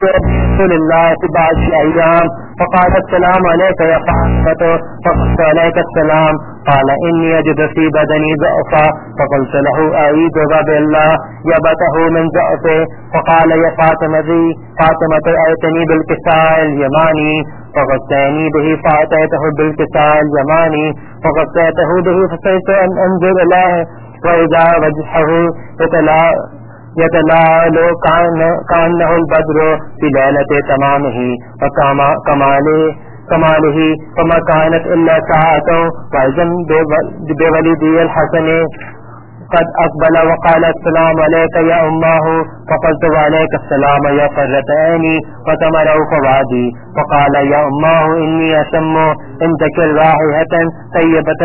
رسول الله في بعض الأيام فقال السلام عليك يا فاطمة فقلت عليك السلام قال إني أجد في بدني ضعفا فقلت له أعيذك بالله يبته من ضعفه فقال يا فاطمة أتني بالكساء اليماني فغطيني به فأتيته بالكساء اليماني فغطيته به فصرت أن أنظر إليه وإذا وجهه يتلال كأنه البدر في ليلة تمامه وكماله فما كانت إلا ساعة وإذن بولدي الحسن قد أقبل وقال السلام عليك يا أماه فقلت وعليك السلام يا قرة عيني وتمره فوادي فقال يا أماه إني أشم عندك رائحة طيبة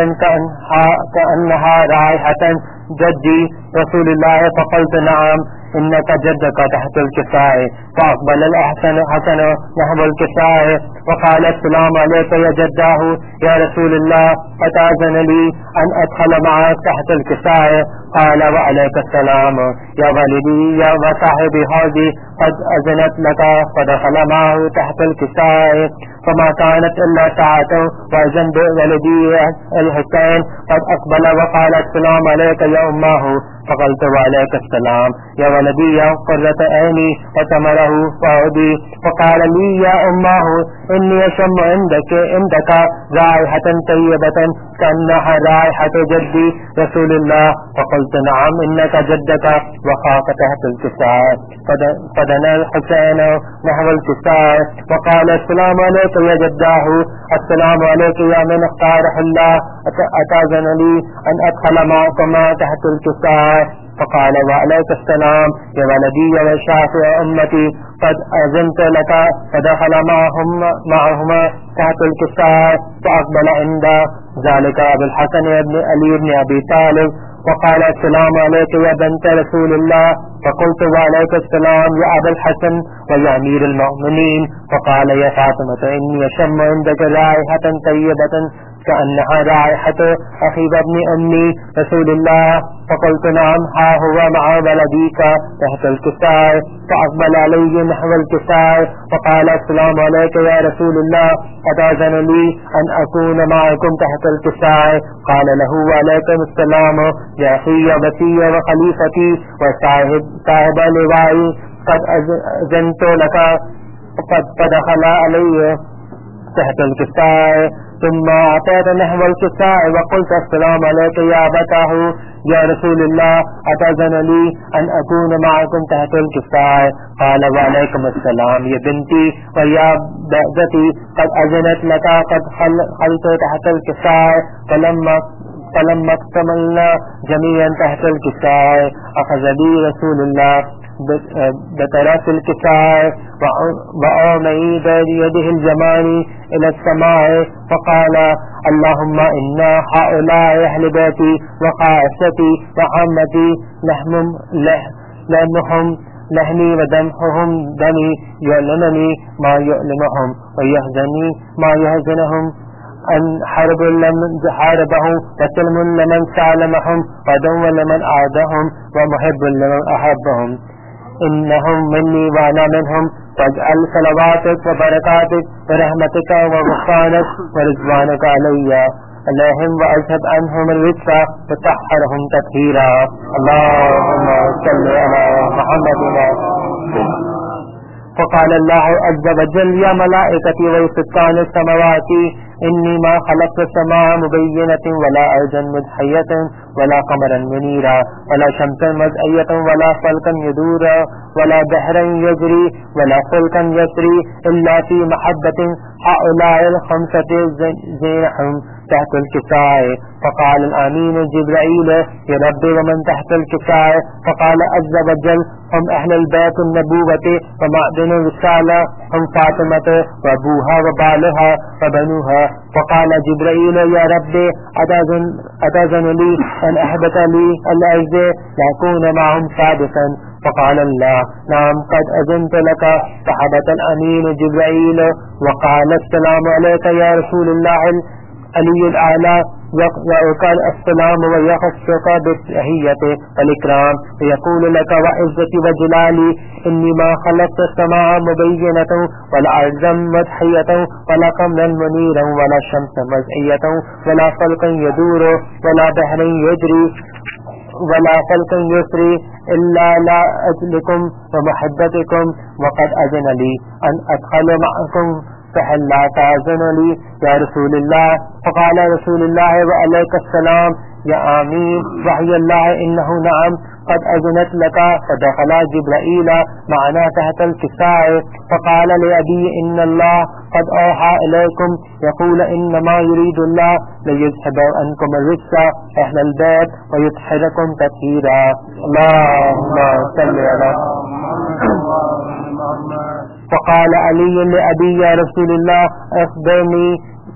كأنها رائحة جدي رسول الله فقلت نعم إنك جدك تحت الكساء فأقبل الحسن نحو الكساء وقال السلام عليك يا جداه يا رسول الله أتأذن لي أن أدخل معك تحت الكساء قال وعليك السلام يا والدي يا وصاحبي هذه قد أذنت لك فدخل معه تحت الكساء فما كانت إلا ساعة وإذن بولدي الحسين قد أقبل وقال السلام عليك يا أماه فقلت وعليك السلام يا ولدي يا قرة عيني وتمره فؤادي فقال لي يا أماه إني أشم عندك رائحة طيبة كأنها رائحة جدي رسول الله فقلت نعم إنك جدك وخاف تحت الكساء فدنا الحسين نحو الكساء وقال السلام عليك يا جداه السلام عليك يا من اختاره الله أتأذن لي أن أدخل معكما تحت الكساء فقال وعليك السلام يا ولدي وشافع أمتي قد أذنت لك فدخل معهما تحت الكساء فأقبل عند ذلك أبو الحسن بن علي بن أبي طالب وقال السلام عليك يا بنت رسول الله فقلت وعليك السلام يا أبا الحسن ويا أمير المؤمنين فقال يا فاطمة إني أشم عندك رائحة طيبة كأنها رائحة أخي ابن أمي رسول الله فقلت نعم ها هو مع ولديك تحت الكساء فأقبل علي نحو الكساء فقال السلام عليك يا رسول الله أتأذن لي أن أكون معكم تحت الكساء قال له وعليكم السلام يا أخي وبتي وخليفتي وصاحب لوائي قد أذنت لك فدخل علي تحت الكساء ثم أتيت نحو الكساء وقلت السلام عليك يا أبتاه يا رسول الله أتأذن لي أن أكون معكم تحت الكساء قال وعليكم السلام يا بنتي ويا بأذتي قد أذنت لك قد خلت تحت الكساء فلما اكتملنا جميعا تحت الكساء أخذ بي رسول الله بطرف الكساء وأعمي بيده الجماني إلى السماء فقال اللهم إنا هؤلاء أهل بيتي وخاصتي وعمتي لحمهم لحمي ودمهم دمي يؤلمني ما يؤلمهم ويحزني ما يحزنهم أن حرب لمن حاربهم وسلم لمن سالمهم ودو لمن أعادهم ومحب لمن أحبهم إنهم مني وأنا منهم واجعل صلواتك وبركاتك ورحمتك وغفرانك ورضوانك عليهم وأذهب عنهم الرجس وطهرهم تطهيرا اللهم صل على محمد. فقال الله عز وجل يا ملائكتي وسكان السماوات إني ما خلقت السماء مبينة ولا أرضا مدحية ولا قمرا منيرا ولا شمسا مزئية ولا فلكا يدورا ولا بحرا يجري ولا فلكا يسري إلا في محبة هؤلاء الخمسة زينهم تحت الكساء. فقال الآمين جبرائيل يا رب ومن تحت الكساء؟ فقال عز وجل هم أهل البيت النبوة ومعدن الرسالة هم فاطمة وأبوها وبالها وبنوها. فقال جبرائيل يا رب أتأذن لي أن أحبط لي الأرض لأكون معهم سادسا؟ فقال الله نعم قد أذنت لك. فحبط الأمين جبرائيل وقال السلام عليك يا رسول الله علي الأعلى وقال السلام ويخصك بالتحية والإكرام ويقول لك وعزتي وجلالي إني ما خلقت السماء مبينة ولا أرضا مضحية ولا قمرا منيرا ولا شمسا مزعية ولا فلكا يدور ولا بحر يجري ولا فلك يسري إلا لا أجلكم ومحبتكم وقد أذن لي أن أدخل معكم فهل لا تأذن لي يا رسول الله فقال رسول الله وعليك السلام يا آمين وحي الله إنه نعم قد أذنت لك فدخل جبرائيل معنا تحت الكساء فقال لأبي إن الله قد أوحى إليكم يقول إنما يريد الله ليذهب عنكم الرجس أهل البيت ويطهركم تطهيرا اللهم صل على فقال علي لأبي يا رسول الله أخبرني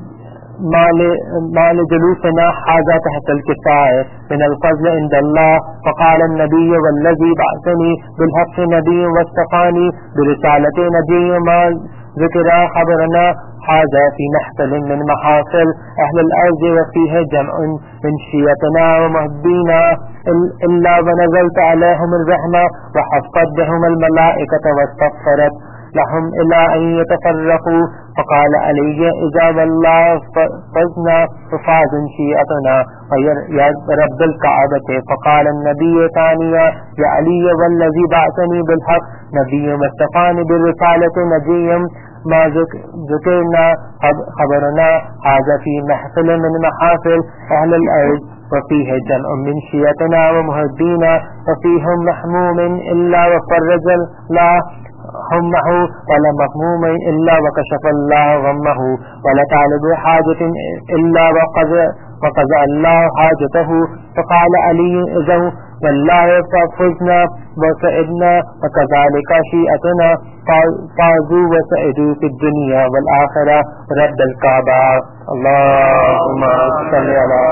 ما لجلوسنا هذا تحت الكساء من الفضل عند الله فقال النبي والذي بعثني بالحق نبي واصطفاني برسالة نبي ما ذكر خبرنا هذا في محفل من محافل أهل الأرض وفيه جمع من شيعتنا ومحبينا إلا ونزلت عليهم الرحمة وحفظت بهم الملائكة واستغفرت لهم إلى أن يتفرقوا فقال علي إذا والله فزنا ففاز شيعتنا ويا رب الكعبة فقال النبي ثانيا يا علي والذي بعثني بالحق نبي واصطفاني بالرسالة نبي ما ذكرنا خبرنا هذا في محفل من محافل أهل الأرض وفيه جمع من شيعتنا ومحبينا وفيهم محموم إلا وفرج الله همه ولا مهموم إلا وكشف الله غمه ولا طالب حاجة إلا وقضى الله حاجته فقال علي إذا والله ففزنا وسعدنا وكذلك شيئتنا فازوا وسعدوا في الدنيا والآخرة رب الكعبة اللهم صل على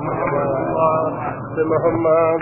محمد.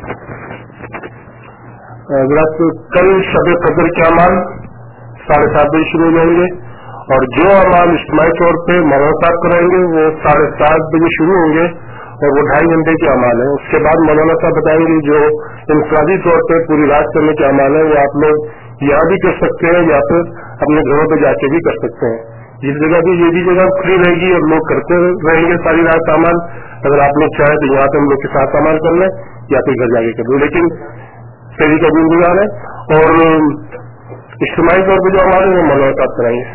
حضرت کل شب قدر کے اعمال 7:30 بجے شروع ہو جائیں گے اور جو اعمال اجتماعی طور پہ مولانا صاحب کرائیں گے وہ 7:30 بجے شروع ہوں گے اور وہ 2.5 گھنٹے کے اعمال ہیں. اس کے بعد مولانا صاحب بتائیں گے جو انفرادی طور پہ پوری رات کرنے کے اعمال ہیں وہ آپ لوگ یہاں بھی کر سکتے ہیں یا پھر اپنے گھروں پہ جا کے بھی کر سکتے ہیں. جس جگہ بھی یہ بھی جگہ کھلی رہے گی اور لوگ کرتے رہیں گے ساری رات اعمال. اگر آپ لوگ چاہیں تو یہاں پہ ہم لوگ کے ساتھ اعمال کر لیں یا پھر گھر جا کے کر لیں, لیکن سیری کا بھی انتظار ہے اور اجتماعی طور پہ جو ہمارے وہ ملاقات کرائیں گے.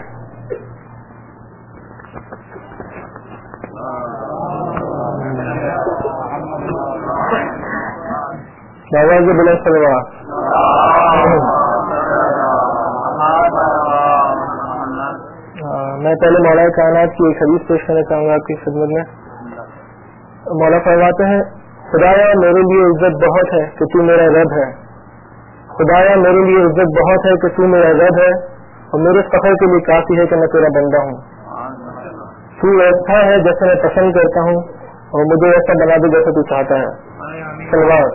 میں پہلے مولا کائنات کی ایک حدیث پیش کرنا چاہوں گا آپ کی خدمت میں. مولا فرماتے ہیں خدایا میرے لیے عزت بہت ہے کہ تو میرا رب ہے. خدایا میرے لیے عزت بہت ہے کہ تو میرا رب ہے اور میرے فخر کے لیے کافی ہے کہ میں تیرا بندہ ہوں. تو ایسا ہے جیسے میں پسند کرتا ہوں اور مجھے ایسا بنا دے جیسا تو چاہتا ہے. سلوات.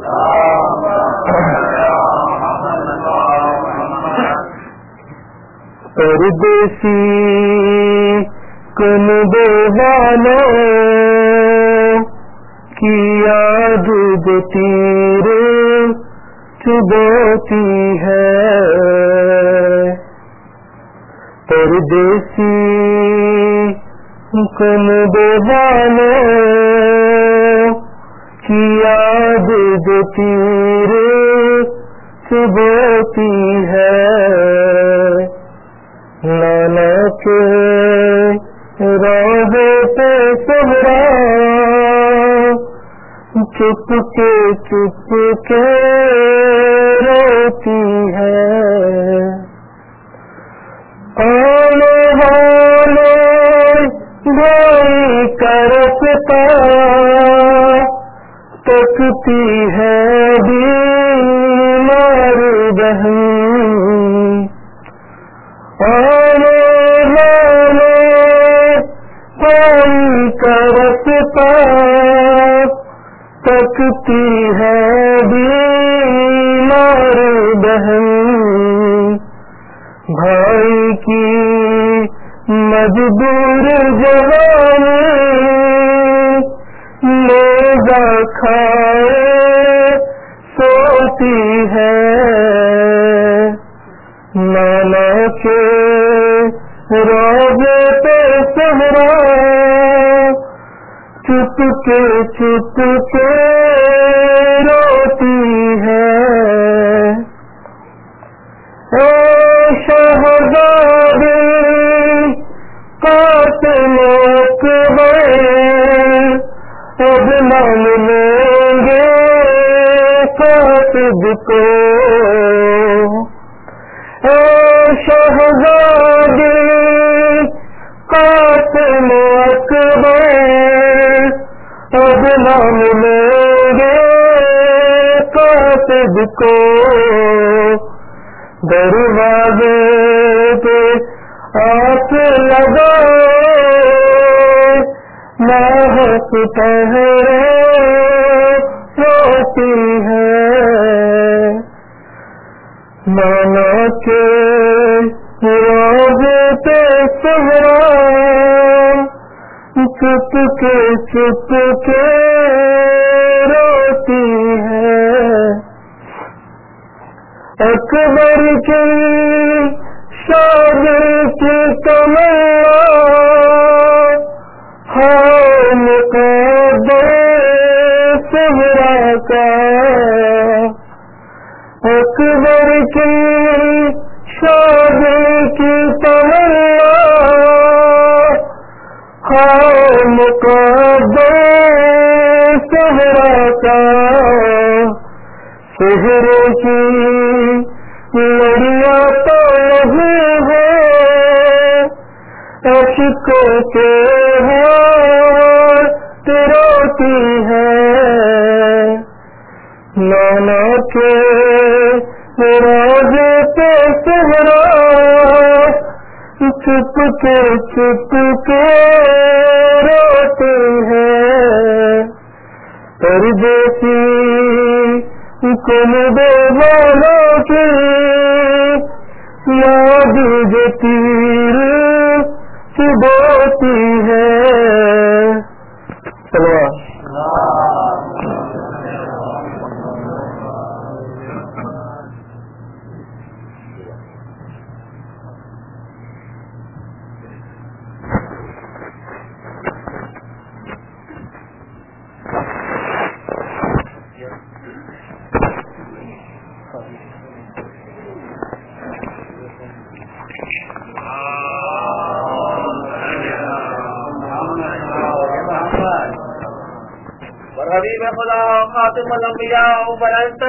پردیسی کن دیوانوں کی یاد جو تیرے چبوتی ہے. پردیسی کن دیوانوں کی یاد جو تیرے چبوتی ہے. نانا کے راہ پہ سہرا چپ کے روتی ہے. آنے والے بھائی کا رفتہ تکتی ہے بیمار بہن. آنے والے بھائی کا رفتہ تکتی ہے بیمار بہن. بھائی کی مجبور جوانی खुदा खाए सोती है, नाना के रोज़े पे सहरा चुपके चुपके रोती है। ए शहज़ादे कातिल अकबर अब मान लेंगे कातिब को। ए शहज़ादे कातिल अकबर अब मान लेंगे कातिब को। दरवाजे पे आँख लगाए महक पहरे रोती है, नाना के रोज़े पे सहरा चुपके चुपके रोती है। अकबर की शादी की तमन्ना है मुक़द्दर सहरा का। अकबर की शादी की तमन्ना है मुक़द्दर सहरा का। सहरे की लड़ियाँ तो नहीं है, अश्कों के हाथ रोती है, नाना के रोज़े पे सहरा चुपके चुपके रोते हैं। परदेसी कुल बेवालों की याद जो तीर चुभोती है। चलो حبیب خدا خاتم الانبیاء برانت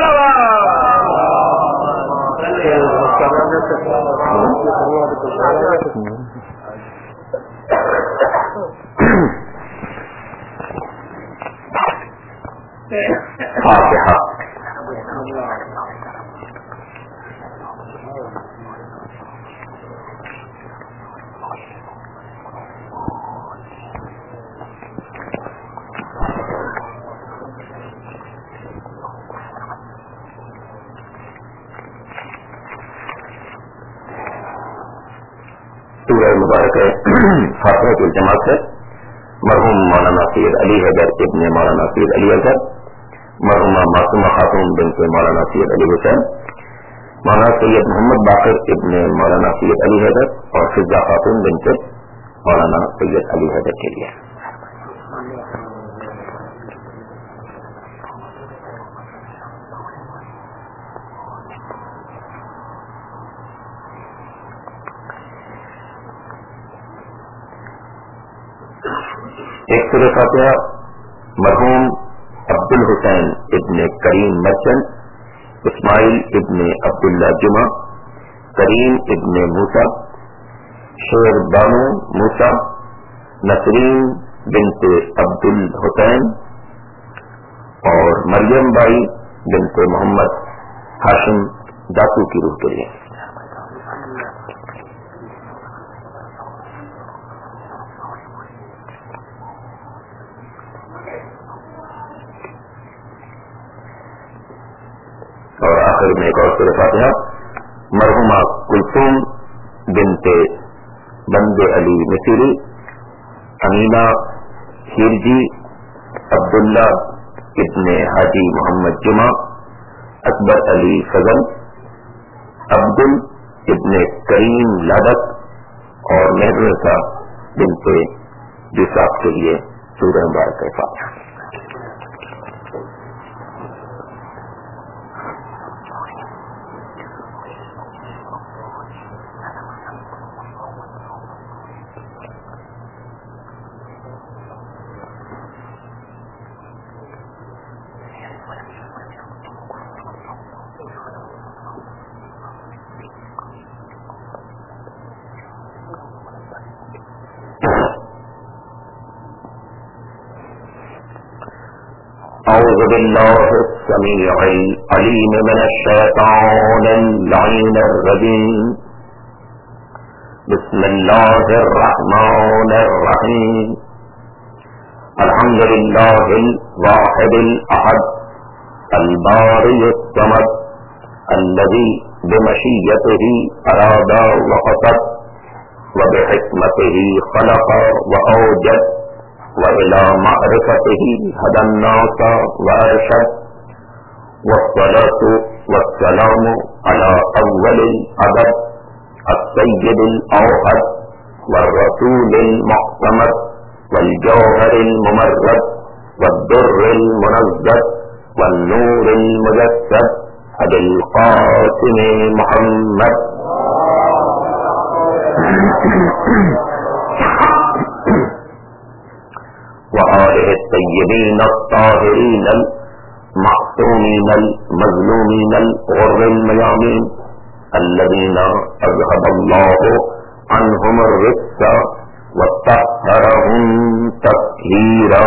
فاتحہ. سورہ مبارک فاتحہ کی جماعت ہے مرحوم مولانا سید علی حیدر ابن مولانا سید علی اظہر، مرحومہ معصومہ خاتون بنت مولانا سید علی حسین، مولانا سید محمد باقر ابن مولانا سید علی حیدر اور فضہ خاتون بنت مولانا سید علی حیدر کے لیے. ایک سورہ فاتحہ مرحوم عبد الحسین ابن کریم مرچنٹ، اسماعیل ابن عبداللہ جمعہ، کریم ابن موسیٰ، شیر بانو موسیٰ، نسرین بنت عبد الحسین اور مریم بائی بنت محمد ہاشم داتو کی روح کے لیے. اور آخر میں ایک اور سورہ فاتحہ مرحومہ کلثوم بنت بند علی مصری، امینہ ہیرجی، عبداللہ ابن حاجی محمد جمعہ، اکبر علی فضل، عبدل ابن کریم لادک اور محروسہ بنت یوسف کے لیے سورہ مبارک فاتحہ۔ أعوذ بالله السميع العليم من الشيطان اللعين الرجيم. بسم الله الرحمن الرحيم. الحمد لله الواحد الأحد البارئ الصمد الذي بمشيئته أراد وقصد وبحكمته خلق وأوجد وإلى معرفته هدى الناس وأرشد. والصلاة والسلام على أول العدد السيد الأوحد والرسول المعتمد والجوهر الممرد والدر المنزد والنور المجسد أبي القاسم محمد وآله الطيبين الطاهرين المعصومين المظلومين الغر الميامين الذين أذهب الله عنهم الرجس وطهرهم تطهيرا.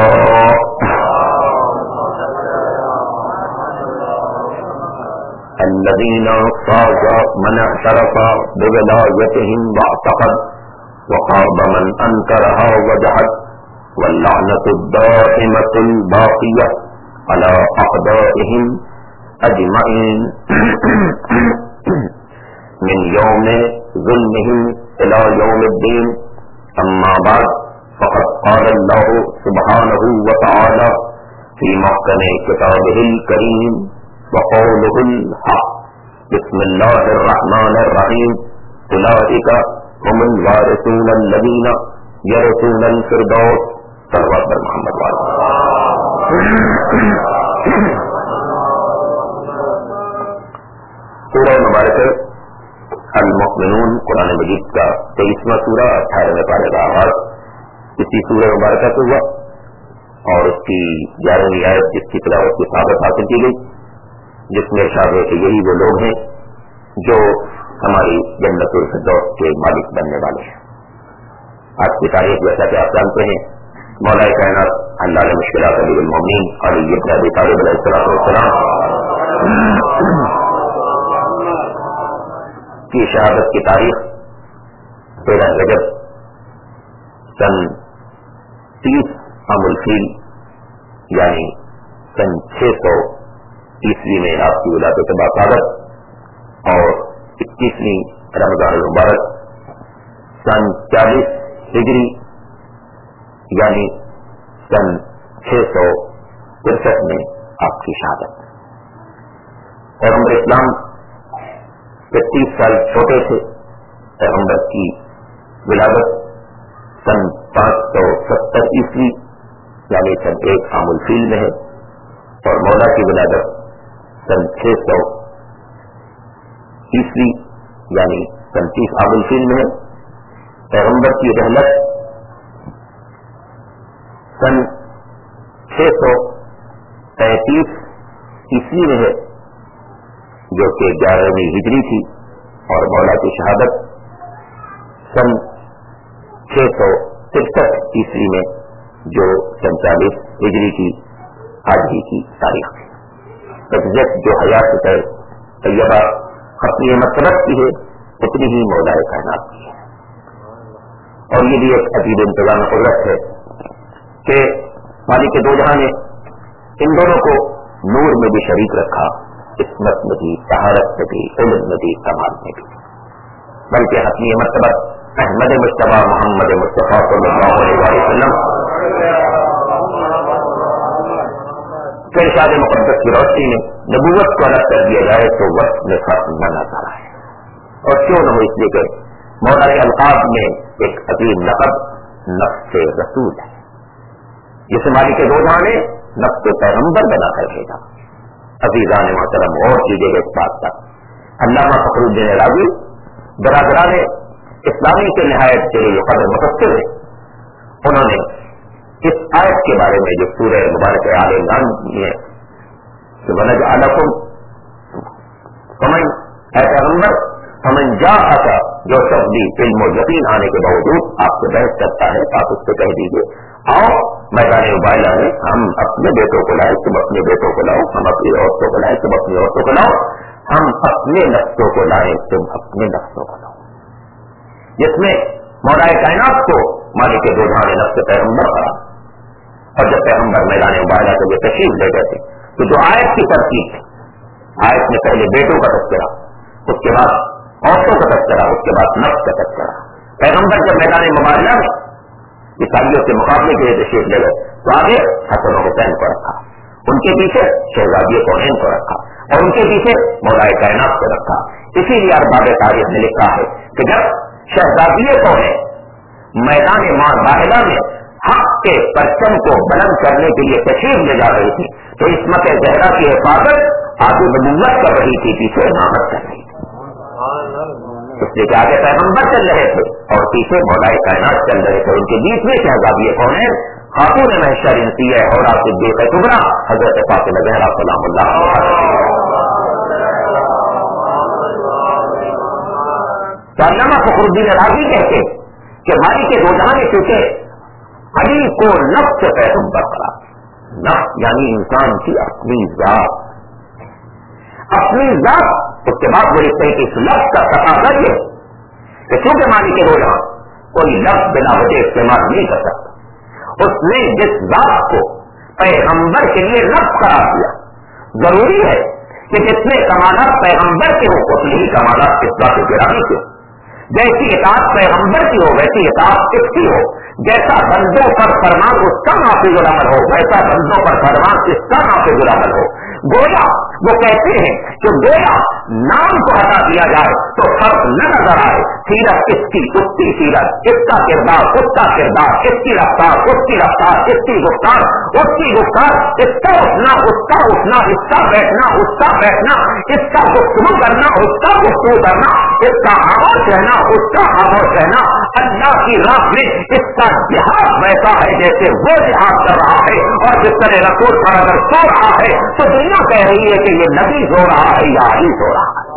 الذين فاز من اعترف بولايتهم واعتقد وخاب من أنكرها وجحد. واللعنة الدائمة الباقية على أعدائهم أجمعين من يوم ظلمهم إلى يوم الدين. أما بعد، فقد قال الله سبحانه وتعالى في محكم كتابه الكريم وقوله الحق: بسم الله الرحمن الرحيم. أولئك هم الوارثون الذين يرثون الفردوس. صلوات پر محمد والا. سورہ مبارک المؤمنون قرآن مجید کا 23واں سورہ 18ویں پارے کا آغاز اسی سورہ مبارکہ سے ہوا اور اس کی 11ویں آیت جس کی تلاوت کی سعادت حاصل کی گئی، جس میں ارشاد ہے کہ یہی وہ لوگ ہیں جو ہماری جنت الفردوس کے مالک بننے والے ہیں. آج کی تاریخ جیسا کہ آپ جانتے ہیں، مولا کائنات اللہ نے مشکلات علی المومنین علی ابن ابی طالب علیہ السلام کی شہادت کی تاریخ 13 رجب سن 30 عام الفیل یعنی سن 600 عیسوی میں آپ کی ولادت باقاعدت اور 21ویں رمضان المبارک سن 40 ہجری یعنی سن 663 میں آپ کی شہادت. پیغمبر اسلام 30 سال چھوٹے تھے. پیغمبر کی ولادت سن 570 عیسوی یعنی سن 1 عام الفیل میں ہے اور مولا کی ولادت سن 600 عیسوی یعنی سن 30 عام الفیل میں ہے. پیغمبر کی رحلت سن 635 عیسوی میں ہے جو کہ 11ویں ہجری تھی اور مولا کی شہادت سن 663 عیسوی میں جو سن 40 ہجری کی آج ہی کی تاریخ ہے. تجزیت جو حیات طیبہ اپنی مرتبت کی ہے اتنی ہی مولا کائنات کی ہے. اور یہ بھی ایک عجیب انتظام قدرت ہے کہ مالک دو جہاں نے ان دونوں کو نور میں بھی شریک رکھا، عصمت میں بھی، طہارت میں بھی، علم میں بھی، کمال میں بھی، بلکہ اپنی مرتبت احمد مصطفیٰ محمد مصطفیٰ صلی اللہ علیہ وسلم پھر ارشاد مقدس کی روشنی میں نبوت کو الگ کر دیا جائے تو وقت میں فرق نہ نظر آئے. اور کیوں نہ ہو؟ اس لیے کہ مولا کے القاب میں ایک عظیم لقب نفس رسول ہے جسے مالک روزہ نے نفس پیغمبر بنا کر بھیجا. عزیزان محترم اور چیزیں اس بات کا علامہ فخر الدین رازی برادران اسلامی کے نہایت کے لیے قدر مفسر ہے. انہوں نے اس آیت کے بارے میں جو سورہ مبارک آل عمران میں کہ وَنَجْعَلَكُمْ فمن اے پیغمبر فمن جاءک جو شخص بھی علم و یقین آنے کے باوجود آپ سے بحث کرتا ہے تو آپ اس سے کہہ دیجیے آؤ میدان مباہلہ میں ہم اپنے بیٹوں کو لائے تم اپنے بیٹوں کو لاؤ, ہم اپنی عورتوں کو لائے تم اپنی عورتوں کو لاؤ, ہم اپنے نفسوں کو لائے تم اپنے نفسوں کو لاؤ. جس میں مولا کائنات کو مالک روزہ نے نفس پیغمبر کہا. اور جب پیغمبر میدان مباہلہ سے یہ تشریف لے گئے تھے تو جو آیت کی ترتیب تھی, آیت میں پہلے بیٹوں کا تذکرہ, اس کے بعد عورتوں کا تذکرہ, اس کے بعد نفس کا تذکرہ. پیغمبر جب میدان مباہلہ میں عیسائیوں کے مقابلے کے لیے تشریف لے گئے تو آگے حسن و حسین کو رکھا, ان کے پیچھے شہزادی کونین کو رکھا اور ان کے پیچھے مولا کائنات کو رکھا. اسی لیے ارباب تاریخ نے لکھا ہے کہ جب شہزادی کونین میدان مباہلہ میں حق کے پرچم کو بلند کرنے کے لیے تشریف لے جا رہی تھی تو عصمت زہرا کی حفاظت آگے نبوت کر رہی تھی, پیچھے امامت کر رہی تھی. اس لیے کہ آگے پیغمبر چل رہے تھے اور پیچھے مولا کائنات چل رہے تھے. ان کے بیچ میں شہزادی کونین خاتون محشر انسیہ اور صدیق کبریٰ حضرت فاطمہ زہرا سلام اللہ علیہا. تو علامہ فخر الدین رازی کہتے کہ مالک روزہ نے چونکہ علی کو نفس پیغمبر کرا. نفس یعنی انسان کی اپنی ذات, اپنی ذات. اس کے بعد وہ لکھتے ہیں کہ اس لفظ کا تقاضا یہ کہ چونکہ مالک روزہ کوئی لفظ بنا وجہ استعمال نہیں کر سکتا, اس نے جس ذات کو پیغمبر کے لیے لفظ قرار دیا, ضروری ہے کہ جس میں کمالات پیغمبر کے ہو اتنی ہی کمالات اس ذات گرامی کے ہو. جیسی اطاعت پیغمبر کی ہو ویسی اطاعت اس کی ہو. جیسا بندوں پر فرمان اس کا نافذ العمل ہو ویسا بندوں پر فرمان اس کا نافذ العمل ہو. گویا وہ کہتے ہیں کہ گویا نام کو ہٹا دیا جائے تو فرق نہ نظر آئے. سیرت اس کی اس کی سیرت, اس کا کردار اس کا کردار, اس کی رفتار اس کی رفتار, اس کی گفتار اس کی گفتار, اس کا اٹھنا اس کا اٹھنا, اس کا بیٹھنا اس کا بیٹھنا, اس کا گفتگو کرنا اس کا گفتگو کرنا, اس کا خاموش رہنا اس کا خاموش رہنا. اللہ کی راہ میں اس کا جہاد ویسا ہے جیسے وہ جہاد کر رہا ہے. اور جس طرح رسول پر اگر سو رہا ہے تو دنیا کہہ رہی ہے کہ یہ نبی سو رہا ہے یا علی سو رہا ہے.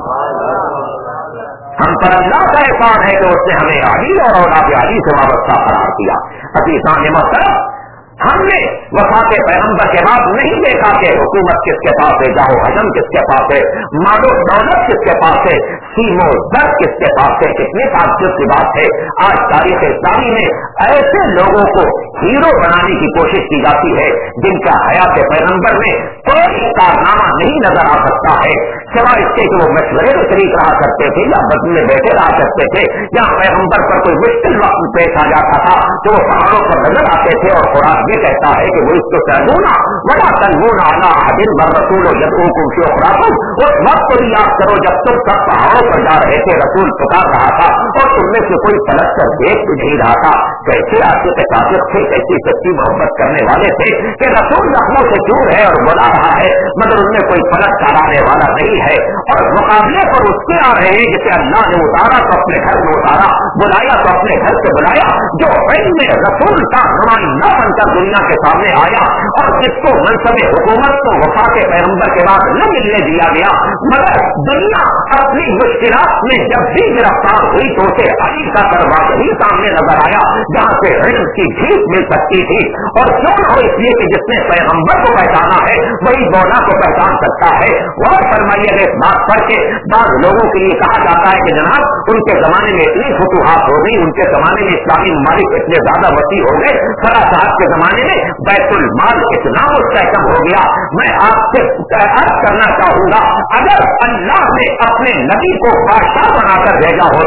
ہم پر اللہ کا احسان ہے کہ اس نے ہمیں علی اور اولاد علی سے وابستہ قرار دیا. عزیزان محترم, ہم نے وفات پیغمبر کے بعد نہیں دیکھا کہ حکومت کس کے پاس ہے, جاہو حجم کس کے پاس ہے, مال و دولت کس کے پاس ہے, سیم و زر کس کے پاس ہے. کتنی تعجب کی بات ہے, آج تاریخ اسلامی میں ایسے لوگوں کو ہیرو بنانے کی کوشش کی جاتی ہے جن کا حیات پیغمبر میں کوئی کارنامہ نہیں نظر آ سکتا ہے سوائے اس کے کہ وہ مشورے میں شریک رہا کرتے تھے یا بدل میں بیٹھے رہا کرتے تھے, یا پیغمبر پر کوئی مشکل وقت پیش آ جاتا تھا تو وہ پہاڑوں پر نظر آتے تھے. اور قرآن یہ کہتا ہے کہ وہ اس کو سہونا بڑا تنگونا آنا دن بر رسول یدعوکم فی اخراکم, اس وقت کو بھی یاد کرو جب تم سب پہاڑوں پر جا رہے تھے, رسول پکار رہا تھا اور تم میں سے کوئی پلٹ کر دیکھ بھی نہیں رہا تھا. کیسے آپ کے صادق تھے, کیسی سچی محبت کرنے والے تھے کہ رسول زخموں سے دور ہے اور بلا رہا ہے مگر ان میں کوئی پلٹ کرانے والا نہیں ہے. اور مقابلے پر اس کے آ رہے ہیں جسے اللہ نے اتارا تو اپنے گھر میں اتارا, بلایا تو اپنے گھر سے بلایا, جو علم رسول کا نمائندہ بن کر دنیا کے سامنے آیا اور جس کو منصب حکومت کو وفات پیغمبر کے بعد نہ ملنے دیا گیا. مگر دنیا اپنی مشکلات میں جب بھی گرفتار ہوئی تو اسے علی کا دروازہ ہی سامنے نظر آیا جہاں سے علم کی بھیک مل سکتی تھی. اور کیوں نہ ہو, اس لیے کہ جس نے پیغمبر کو پہچانا ہے وہی مولا کو پہچان سکتا ہے. اور فرمائیے اس بات پر کہ بعض لوگوں کے لیے کہا جاتا ہے کہ جناب ان کے زمانے میں اتنی فتوحات ہو گئی, ان کے زمانے میں اسلامی ممالک اتنے زیادہ وسیع ہو گئے, سرا صاحب کے زمانے میں بیت المال اتنا مستحکم ہو گیا. میں آپ سے عرض کرنا چاہوں گا, اگر اللہ نے اپنے نبی کو بادشاہ بنا کر بھیجا ہوتا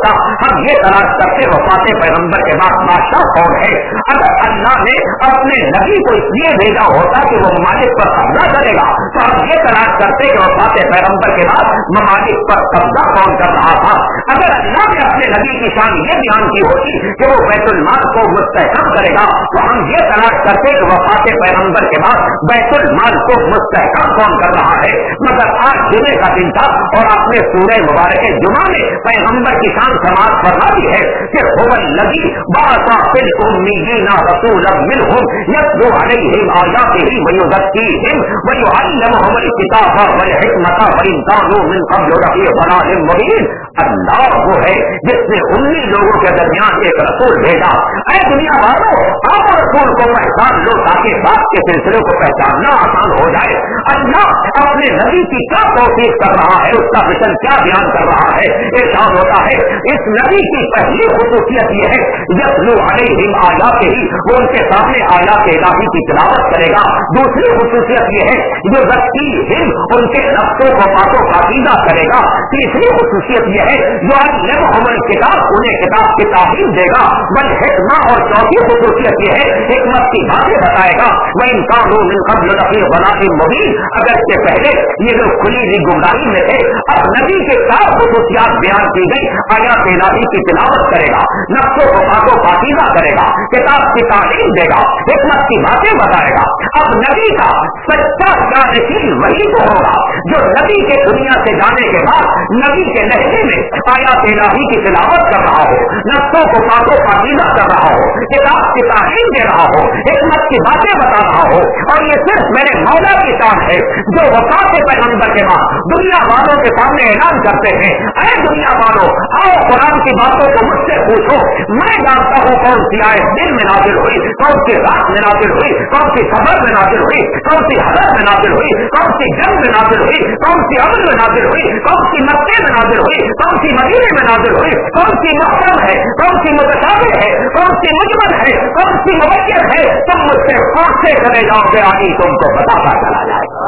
हम ये तलाश करते वफात पैगंबर के बाद बादशाह कौन है। अगर अल्लाह ने अपने नबी को इसलिए भेजा होता कि वो ममालिक पर कब्जा करेगा, तो हम ये तलाश करते कि वफात पैगंबर के बाद ममालिक पर कब्जा कौन कर रहा था। अगर अल्लाह ने अपने नबी की शान ये बयान की होती कि वो बैतुल माल को मुस्तहकम करेगा, तो हम ये तलाश करते कि वफात पैगंबर के बाद बैतुल माल को मुस्तहकम कौन कर रहा है। मगर आज जुमे का दिन था और आपने सूरह मुबारक जुमा में पैगंबर की शान समाज फरमा दी है कि हुवल लज़ी बअसा फिल उम्मीयीना रसूलन मिनहुम यतलू अलैहिम आयातिही व युज़क्कीहिम व युअल्लिमुहुमुल किताब वल हिकमत व इन कानू मिन क़ब्ल लफ़ी ज़लालिम मुबीन। अल्लाह वो है जिसने उन्हीं लोगों के दरमियान एक रसूल भेजा। ऐ दुनिया वालों, आप रसूल को पहचान लो ताकि बात के सिलसिले को पहचानना आसान हो जाए। अल्लाह अपने नबी की क्या तौसीफ कर रहा है, उसका मिशन क्या बयान कर रहा है। इरशाद होता है इस नबी की पहली खुसूसियत यह है यतलू अलैहिम आयातिही, वो उनके सामने आयात इलाही की तिलावत करेगा। दूसरी खुसूसियत यह है युज़क्कीहिम, उनके नफ्सों को पाको पाकीज़ा करेगा। तीसरी खुसूसियत यह है युअल्लिमुहुमुल किताब, उन्हें किताब की तालीम देगा। वल हिकमा, और चौथी खुसूसियत यह है हिकमत की बातें बताएगा। व इन कानू मिन क़ब्ल लफ़ी ज़लालिम मुबीन, अगर इससे पहले ये लोग खुली हुई गुमराही में थे, अब नबी के 4 खुसूसियात बयान की गई। आयात इलाही की तिलावत करेगा, नफ्सों को पाको पाकीज़ा करेगा, किताब की तालीम देगा, हिकमत की बातें बताएगा। अब नबी का सच्चा जानशीन वही तो होगा जो नबी के दुनिया से जाने के बाद नबी के लहजे में आयात इलाही की तिलावत कर रहा हो, नफ्सों को पाको पाकीज़ा कर रहा हो, किताब की तालीम दे रहा हो, हिकमत की बातें बता रहा हो। और ये सिर्फ मेरे मौला की शान है जो वफात पैगंबर के बाद दुनिया वालों के सामने ऐलान करते हैं, ऐ दुनिया वालों, आओ कुरान की बातों को मुझसे पूछो, मैं जानता हूँ कौन सी आयत दिन में नाजिल हुई, कौन सी रात में नाजिल हुई, कौन सी खबर में नाजिल हुई, कौन सी हदर में नाजिल हुई, कौन सी जंग में नाजिल हुई, कौन सी अमल में नाजिल हुई, कौन सी मक्के में नाजिल हुई, कौन सी मदीने में नाजिल हुई, कौन सी मुहकम है, कौन सी मुतशाबिह है, कौन सी मुजमल है, कौन सी मुबय्यन है। तुम मुझसे पूछते चले जाओगे, आगे तुमको बताता चला जाएगा।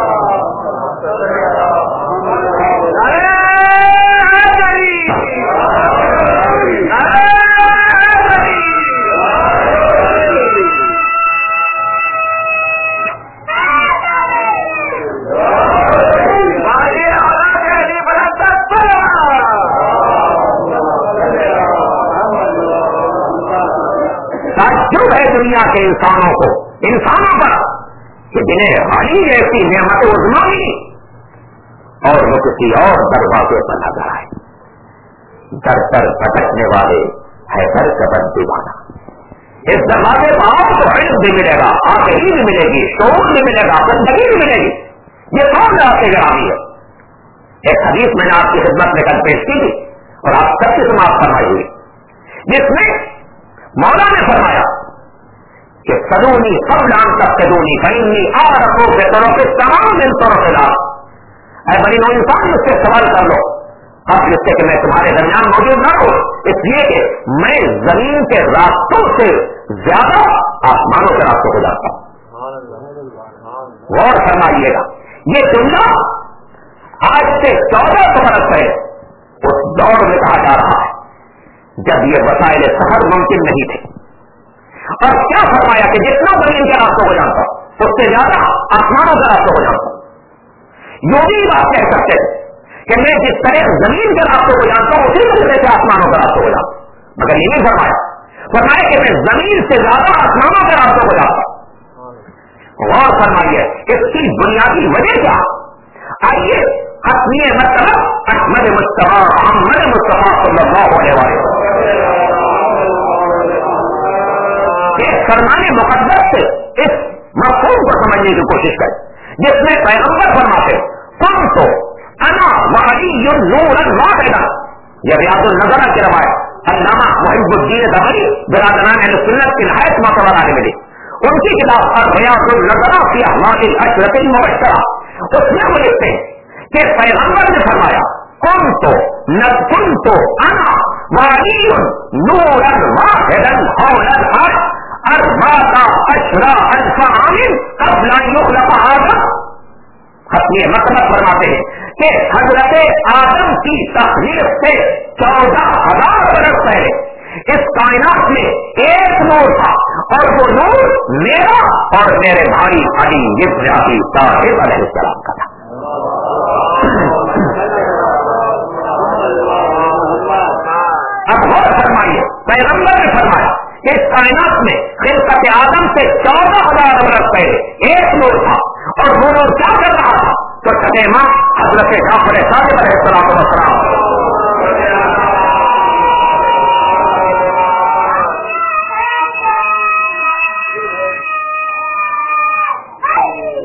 ताज्जुब है दुनिया के इंसानों पर कि जिन्हें हाली ऐसी नेमत उज़्मा मिली और वो किसी और दरवाजे पर नजर आए। दर दर भटकने वाले है दर कदर दीवाना। इस दरवाजे पर आपको इल्म भी मिलेगा, आखिरी भी मिलेगी, शोर भी मिलेगा, जिंदगी भी मिलेगी। ये कौन आपके ग्रामी है। एक हदीस मैंने आपकी खिदमत में कल पेश की थी और आप सबसे समाप्त फरमाई हुई, जिसमें मौला ने फरमाया कि सदूनी कब्लान तक सदूनी फइन्नी आरफ़ू बितुरुक़ि तमाम मिन तुरुक़िल अर्ज़। ऐ बनी नौ इंसान, मुझसे सवाल कर लो अब जिससे कि मैं तुम्हारे दरमियान मौजूद न हो, इसलिए कि मैं जमीन के रास्तों से ज्यादा आसमानों के रास्तों को जानता हूं। गौर फरमाइएगा, ये जुमला आज से 1400 बरस पहले उस दौर में कहा जा रहा है जब ये वसाइल सफर मुमकिन नहीं थे। और क्या फरमाया कि जितना जमीन के रास्तों को जानता हूं उससे ज्यादा आसमानों के रास्तों को जानता हूं। यो भी बात कह सकते हैं कि मैं जिस तरह जमीन के रास्तों को जानता हूं उसी तरह से आसमानों के रास्तों को जानता हूं, मगर ये नहीं फरमाया कि मैं जमीन से ज्यादा आसमानों के रास्तों को जानता हूं। गौर फरमाइए, इसकी बुनियादी वजह क्या। आइए अपनी मतलब अहमद मुस्तफा सल्लल्लाहु अलैहि वसल्लम फरमाने मुकद्दस से इस मफ़हूम को समझने की कोशिश करें, जिसमें पैगंबर फरमाते तुम तो अना वअलियुन नूरन वाहिदा। यह रियाजुन नज़रा की रवायत अल्लामा मुहिब्बुद्दीन दबरी बिरादरान अहले सुन्नत की निहायत मोतबर आने मिली। उनकी किताब रियाजुन नज़रा फी अहवालिल अशरफिल मुबश्शरा, उसमें वो लिखते हैं कि पैगंबर ने फरमाया कुन तो अना वअलियुन नूरन वाहिदन हौलल अर्श अरबाता अशरा अल्फा आमिन क़ब्ल अन युख़लक़ आदम। अपने मतलब फरमाते हैं کہ حضرت آدم کی تخلیق سے 14,000 برس پہلے اس کائنات میں ایک نور تھا، اور وہ نور میرا اور میرے بھائی علی ابن ابی طالب علیہ السلام کا تھا۔ اب غور فرمائیے، پیغمبر نے فرمایا کہ اس کائنات میں خلقت آدم سے 14,000 برس پہلے ایک نور تھا، اور وہ نور کیا کر رہا تھا؟ تو ماں حضرت جعفر صادق علیہ السلام